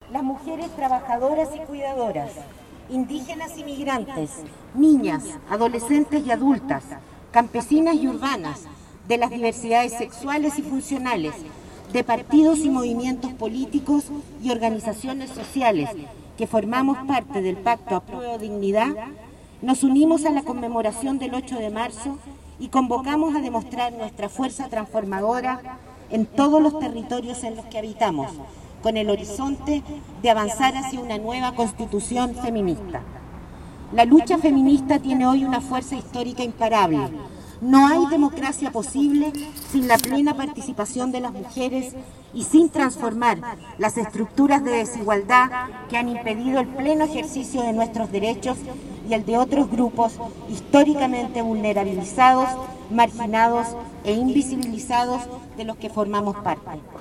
las mujeres trabajadoras y cuidadoras, indígenas y migrantes, niñas, adolescentes y adultas, campesinas y urbanas, de las diversidades sexuales y funcionales, de partidos y movimientos políticos y organizaciones sociales que formamos parte del Pacto Apruebo Dignidad, nos unimos a la conmemoración del 8 de marzo y convocamos a demostrar nuestra fuerza transformadora en todos los territorios en los que habitamos, con el horizonte de avanzar hacia una nueva constitución feminista. La lucha feminista tiene hoy una fuerza histórica imparable. No hay democracia posible sin la plena participación de las mujeres y sin transformar las estructuras de desigualdad que han impedido el pleno ejercicio de nuestros derechos y el de otros grupos históricamente vulnerabilizados, marginados e invisibilizados de los que formamos parte.